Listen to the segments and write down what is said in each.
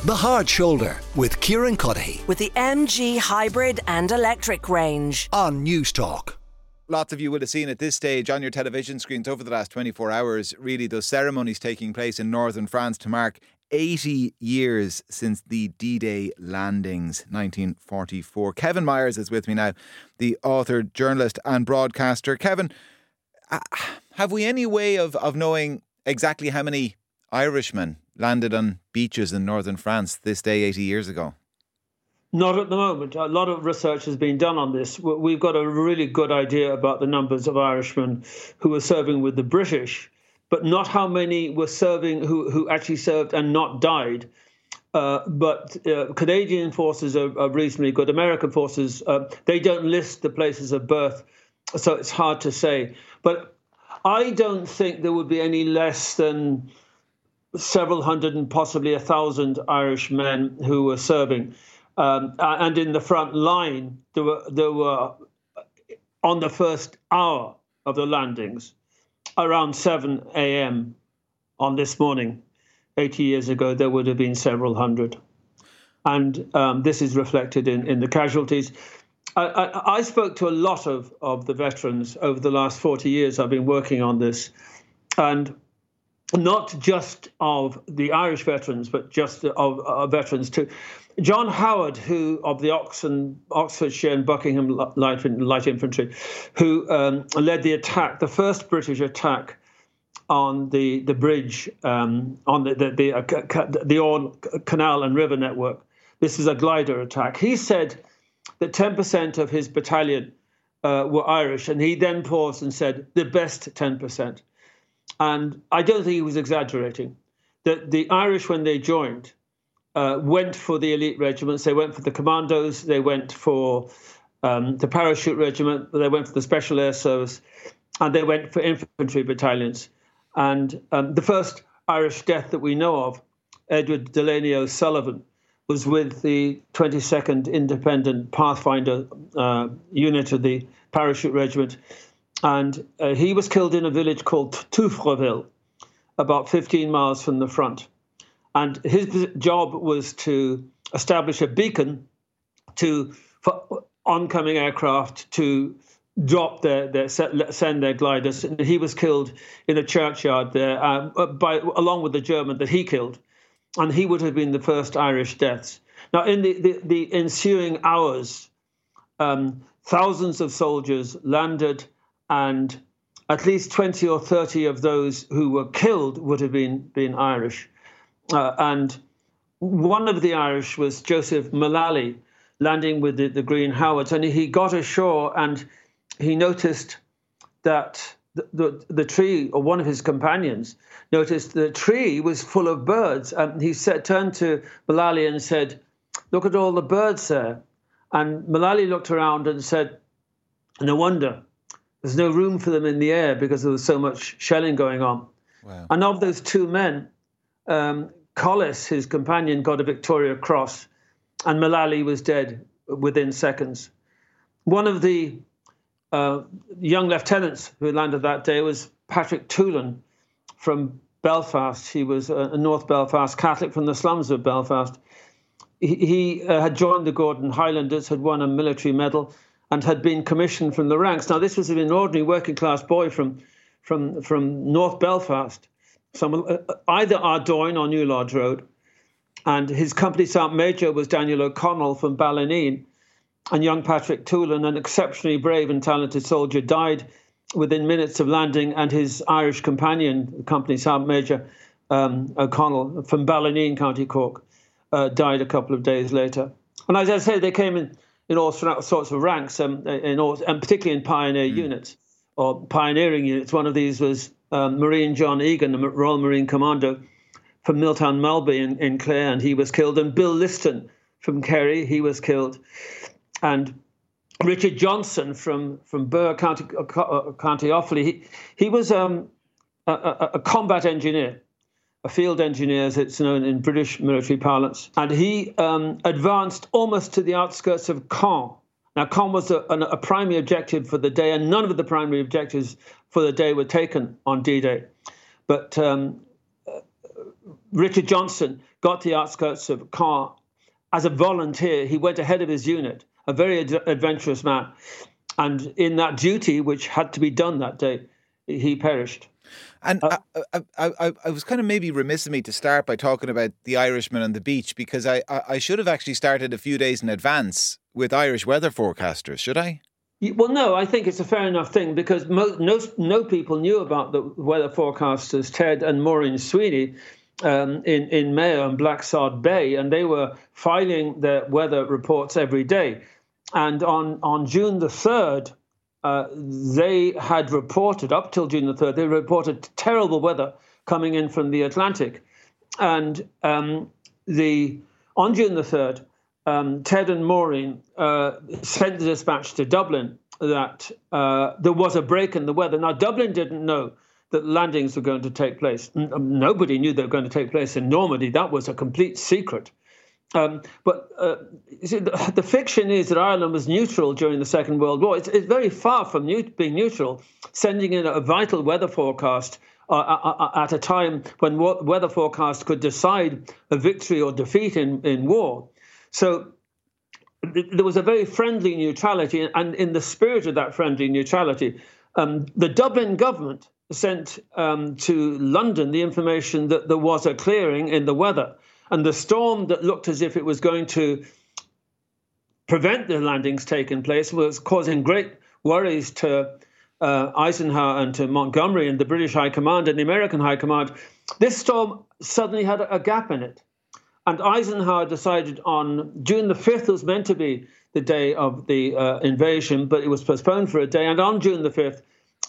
The Hard Shoulder with Kieran Cuddihy with the MG hybrid and electric range on News Talk. Lots of you would have seen at this stage on your television screens over the last 24 hours, really, those ceremonies taking place in northern France to mark 80 years since the D-Day landings, 1944. Kevin Myers is with me now, the author, journalist and broadcaster. Kevin, have we any way of knowing exactly how many Irishmen landed on beaches in northern France this day 80 years ago? Not at the moment. A lot of research has been done on this. We've got a really good idea about the numbers of Irishmen who were serving with the British, but not how many were serving who actually served and not died. But Canadian forces are reasonably good. American forces, they don't list the places of birth, so it's hard to say. But I don't think there would be any less than several hundred and possibly 1,000 Irish men who were serving. And in the front line, there were on the first hour of the landings, around 7 a.m. on this morning, 80 years ago, there would have been several hundred. And this is reflected in the casualties. I spoke to a lot of the veterans over the last 40 years. I've been working on this. And not just of the Irish veterans, but just of veterans too. John Howard, who of the Oxfordshire and Buckingham Light Infantry, who led the attack, the first British attack on the bridge on the Orne Canal and River network. This is a glider attack. He said that 10% of his battalion were Irish, and he then paused and said the best 10%. And I don't think he was exaggerating, that the Irish, when they joined, went for the elite regiments. They went for the commandos. They went for the parachute regiment. They went for the special air service. And they went for infantry battalions. And the first Irish death that we know of, Edward Delaney O'Sullivan, was with the 22nd Independent Pathfinder unit of the parachute regiment. And he was killed in a village called Touffreville, about 15 miles from the front. And his job was to establish a beacon for oncoming aircraft to drop send their gliders. And he was killed in a churchyard there, along with the German that he killed. And he would have been the first Irish deaths. Now, in the ensuing hours, thousands of soldiers landed, and at least 20 or 30 of those who were killed would have been Irish. And one of the Irish was Joseph Mullally, landing with the Green Howards. And he got ashore and he noticed that the tree, or one of his companions noticed the tree was full of birds. And he turned to Mullally and said, "Look at all the birds there." And Mullally looked around and said, "No wonder. There's no room for them in the air because there was so much shelling going on." Wow. And of those two men, Collis, his companion, got a Victoria Cross, and Mullally was dead within seconds. One of the young lieutenants who landed that day was Patrick Toolan from Belfast. He was a North Belfast Catholic from the slums of Belfast. He had joined the Gordon Highlanders, had won a military medal, and had been commissioned from the ranks. Now, this was an ordinary working-class boy from North Belfast, either Ardoyne or New Lodge Road. And his company sergeant major was Daniel O'Connell from Ballineen. And young Patrick Toolan, an exceptionally brave and talented soldier, died within minutes of landing, and his Irish companion, company sergeant major O'Connell from Ballineen, County Cork, died a couple of days later. And as I say, they came in all sorts of ranks, and particularly in pioneer units or pioneering units. One of these was Marine John Egan, the Royal Marine Commando from Milltown Malby in Clare, and he was killed. And Bill Liston from Kerry, he was killed. And Richard Johnson from Burr, County Offaly, he was a combat engineer, a field engineer, as it's known in British military parlance. And he advanced almost to the outskirts of Caen. Now, Caen was a primary objective for the day, and none of the primary objectives for the day were taken on D-Day. But Richard Johnson got to the outskirts of Caen as a volunteer. He went ahead of his unit, a very adventurous man. And in that duty, which had to be done that day, he perished. And I was kind of maybe remiss of me to start by talking about the Irishman on the beach, because I should have actually started a few days in advance with Irish weather forecasters, should I? Well, no, I think it's a fair enough thing, because no people knew about the weather forecasters, Ted and Maureen Sweeney, in Mayo and Blacksod Bay, and they were filing their weather reports every day. And on June the 3rd, they had reported, up till June the 3rd, they reported terrible weather coming in from the Atlantic. And on June the 3rd, Ted and Maureen sent the dispatch to Dublin that there was a break in the weather. Now, Dublin didn't know that landings were going to take place. Nobody knew they were going to take place in Normandy. That was a complete secret. But the fiction is that Ireland was neutral during the Second World War. It's very far from being neutral, sending in a vital weather forecast at a time when weather forecasts could decide a victory or defeat in war. So there was a very friendly neutrality, and in the spirit of that friendly neutrality, the Dublin government sent to London the information that there was a clearing in the weather. And the storm that looked as if it was going to prevent the landings taking place was causing great worries to Eisenhower and to Montgomery and the British High Command and the American High Command. This storm suddenly had a gap in it. And Eisenhower decided on June the 5th was meant to be the day of the invasion, but it was postponed for a day. And on June the 5th,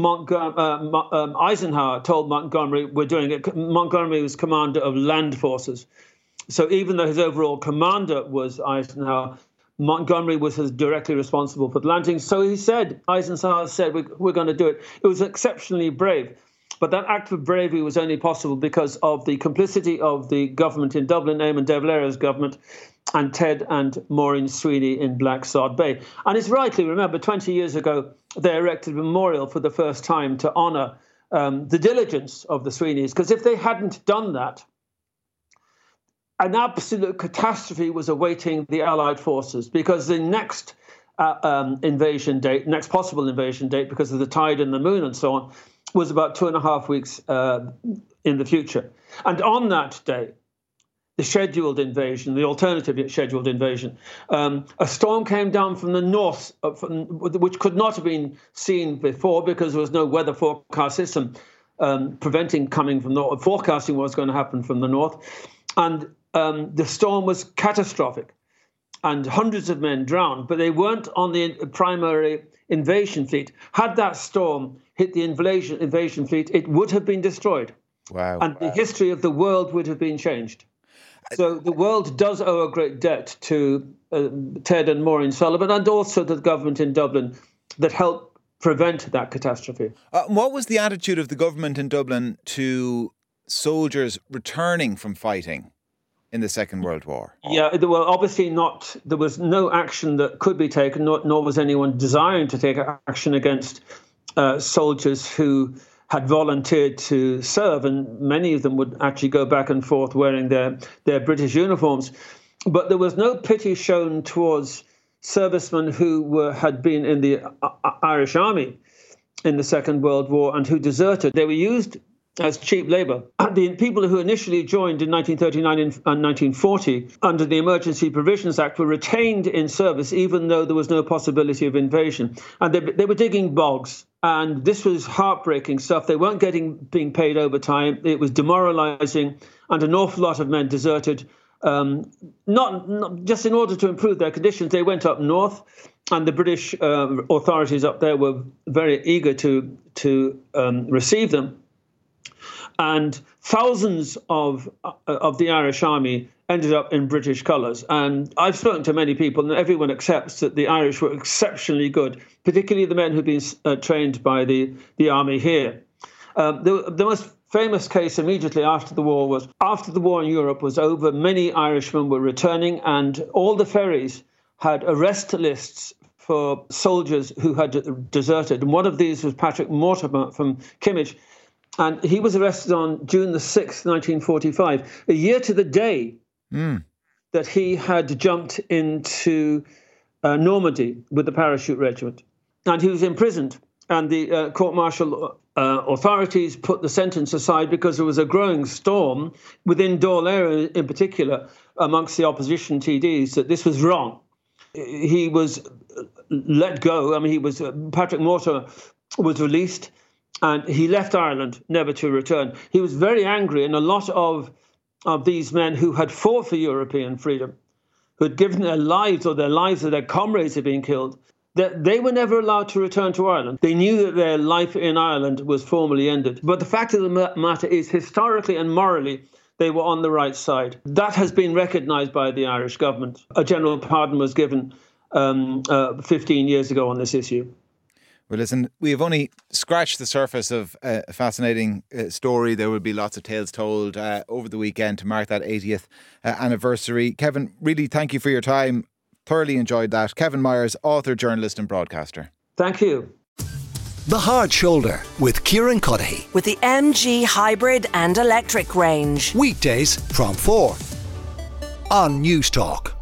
Eisenhower told Montgomery, we're doing it. Montgomery was commander of land forces. So even though his overall commander was Eisenhower, Montgomery was directly responsible for the landing. So Eisenhower said, we're going to do it. It was exceptionally brave. But that act of bravery was only possible because of the complicity of the government in Dublin, Eamon de Valera's government, and Ted and Maureen Sweeney in Blacksod Bay. And it's rightly remembered, 20 years ago, they erected a memorial for the first time to honour the diligence of the Sweeneys. Because if they hadn't done that, an absolute catastrophe was awaiting the Allied forces, because the next invasion date, next possible invasion date, because of the tide and the moon and so on, was about 2.5 weeks in the future. And on that day, the scheduled invasion, the alternative scheduled invasion, a storm came down from the north, which could not have been seen before because there was no weather forecast system preventing coming from north, forecasting what was going to happen from the north. And the storm was catastrophic, and hundreds of men drowned, but they weren't on the primary invasion fleet. Had that storm hit the invasion fleet, it would have been destroyed. Wow. And the history of the world would have been changed. So the world does owe a great debt to Ted and Maureen Sullivan, and also to the government in Dublin that helped prevent that catastrophe. What was the attitude of the government in Dublin to soldiers returning from fighting in the Second World War? Yeah, there were obviously not. There was no action that could be taken, nor was anyone desiring to take action against soldiers who had volunteered to serve, and many of them would actually go back and forth wearing their British uniforms. But there was no pity shown towards servicemen who had been in the Irish Army in the Second World War and who deserted. They were used as cheap labour. The people who initially joined in 1939 and 1940 under the Emergency Provisions Act were retained in service even though there was no possibility of invasion. And they were digging bogs. And this was heartbreaking stuff. They weren't being paid overtime. It was demoralising. And an awful lot of men deserted. Not just in order to improve their conditions. They went up north, and the British authorities up there were very eager to receive them. And thousands of the Irish Army ended up in British colours. And I've spoken to many people, and everyone accepts that the Irish were exceptionally good, particularly the men who'd been trained by the army here. The most famous case immediately after the war in Europe was over. Many Irishmen were returning, and all the ferries had arrest lists for soldiers who had deserted. And one of these was Patrick Mortimer from Kimmage. And he was arrested on June the 6th, 1945, a year to the day that he had jumped into Normandy with the parachute regiment. And he was imprisoned. And the court-martial authorities put the sentence aside because there was a growing storm within Dáil Éireann in particular amongst the opposition TDs that this was wrong. He was let go. I mean, Patrick Mortar was released and he left Ireland, never to return. He was very angry, and a lot of these men who had fought for European freedom, who had given their lives or their lives of their comrades had been killed, that they were never allowed to return to Ireland. They knew that their life in Ireland was formally ended. But the fact of the matter is, historically and morally, they were on the right side. That has been recognised by the Irish government. A general pardon was given 15 years ago on this issue. Well, listen, we have only scratched the surface of a fascinating story. There will be lots of tales told over the weekend to mark that 80th anniversary. Kevin, really thank you for your time. Thoroughly enjoyed that. Kevin Myers, author, journalist and broadcaster. Thank you. The Hard Shoulder with Kieran Cuddihy. With the MG hybrid and electric range. Weekdays from 4 on News Talk.